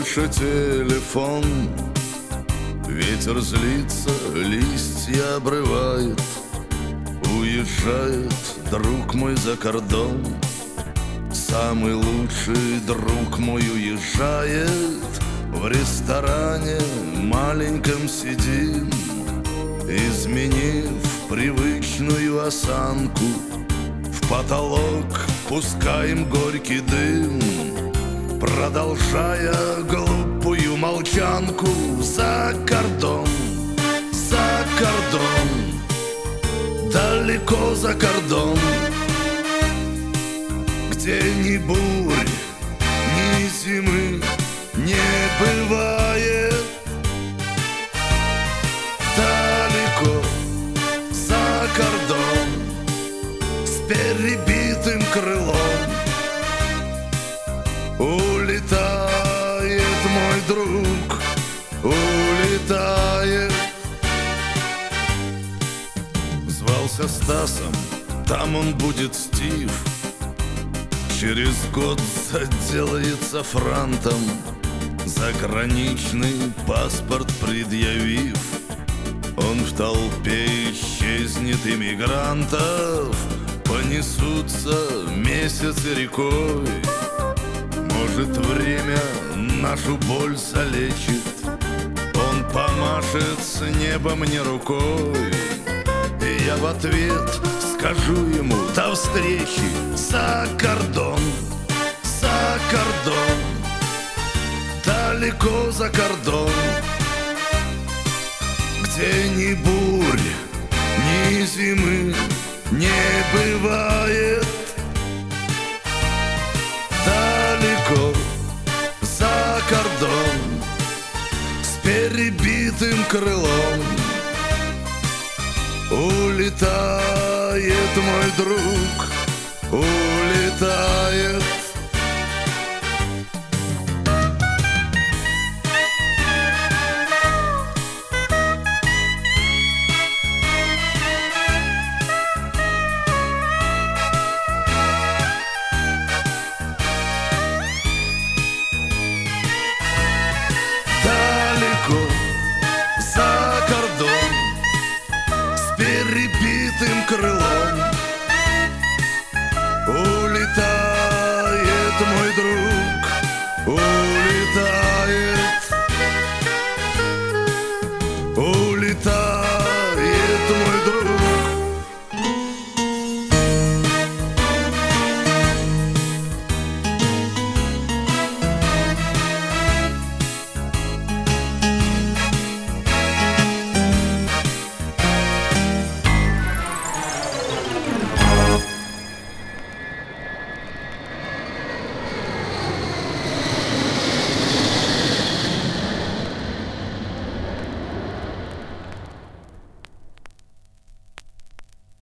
больше телефон. Ветер злится, листья обрывает. Уезжает друг мой за кордон. Самый лучший друг мой уезжает. В ресторане маленьком сидим, изменив привычную осанку. В потолок пускаем горький дым, продолжая глупую молчанку. За кордон, за кордон, далеко за кордон, где ни бурь, ни зимы не бывает. Далеко за кордон, с перебитым крылом, улетает мой друг, улетает. Звался Стасом, там он будет Стив. Через год заделается франтом, заграничный паспорт предъявив. Он в толпе исчезнет иммигрантов, понесутся месяцы рекой. Может, время нашу боль залечит, он помашет с неба мне рукой. И я в ответ скажу ему: до встречи, за кордон, за кордон, далеко за кордон, где ни бурь, ни зимы не бывает. Далеко за кордон, с перебитым крылом, улетает мой друг, улетает. Далеко за кордон, с перебитым крылом,